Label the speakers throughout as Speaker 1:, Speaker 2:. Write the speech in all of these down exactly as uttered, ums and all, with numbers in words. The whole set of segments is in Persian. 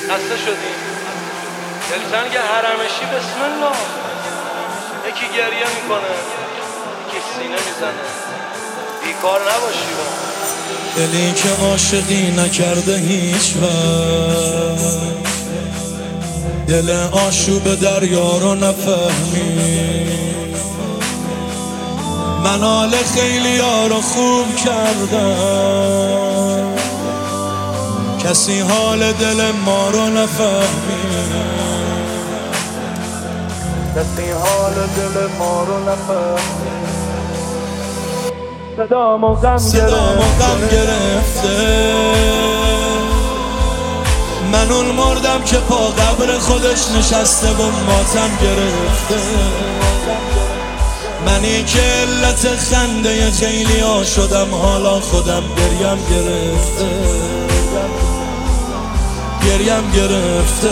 Speaker 1: خسته شدیم دلتنگ حرمشی بسم الله. یکی گریه میکنه یکی سینه میزنه، بیکار نباشی با
Speaker 2: دلی که عاشقی نکرده هیچ وقت، دل آشوب دریا رو نفهمی. من حال خیلی ها رو خوب کردم، کسی حال دل ما رو نفهمی.
Speaker 1: کسی حال دل ما رو نفهمی. صدامو غم
Speaker 2: گرفته، من اون مردم که پا قبر خودش نشسته و ماتم گرفته. منی که علت خنده خیلی ها شدم، حالا خودم گریم گرفته، گریم گرفته،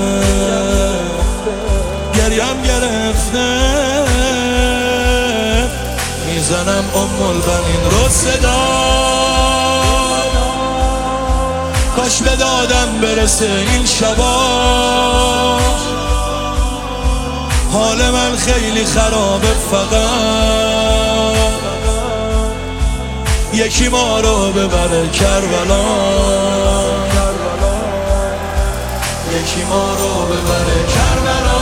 Speaker 2: گریم گرفته. میزنم ام البنین رو صدا، کاش به دادم برسه این شبا. حال من خیلی خرابه، فقط یکی ما رو ببره کربلا، یکی ما رو ببره کربلا،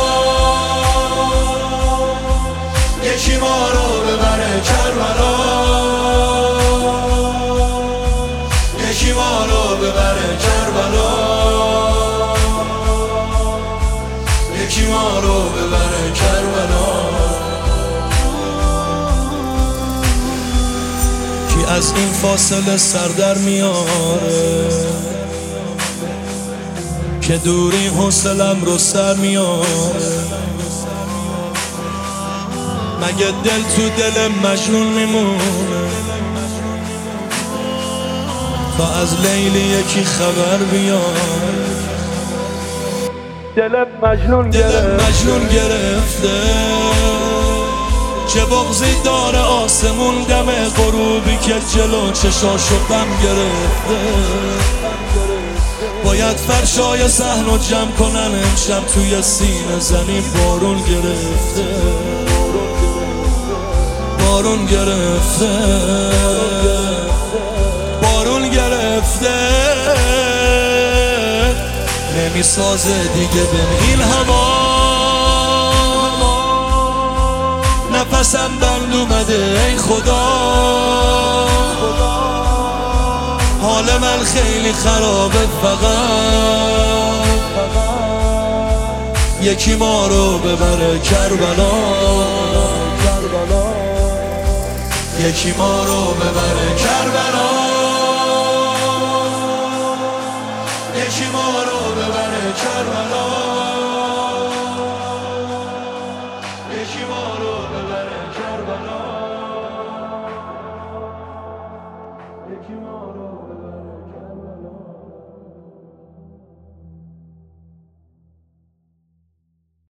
Speaker 2: یکی ما رو ببره کربلا، یکی ما رو ببره کربلا، یکی ما رو ببره کربلا. کی از این فاصله سر در میاره، که دوری حوصلم رو سر میاره. مگه دل تو دل مجنون میمونه، تا از لیلی یکی خبر بیاره.
Speaker 1: دل مجنون
Speaker 2: دل مجنون گرفته، چه بغضی داره آسمون دم غروبی که جلو چشاشو غم گرفته. باید فرشای صحن رو جمع کنن امشب، توی سینه زمین بارون گرفته، بارون گرفته، بارون گرفته. نمیسازه دیگه بهم این هوا، نفسم بند اومده ای خدا. حال من خیلی خرابه، فقط یکی ما رو ببره کربلا، یکی ما رو ببره کربلا، یکی ما رو ببره کربلا، یکی ما رو ببره کربلا، یکی ما رو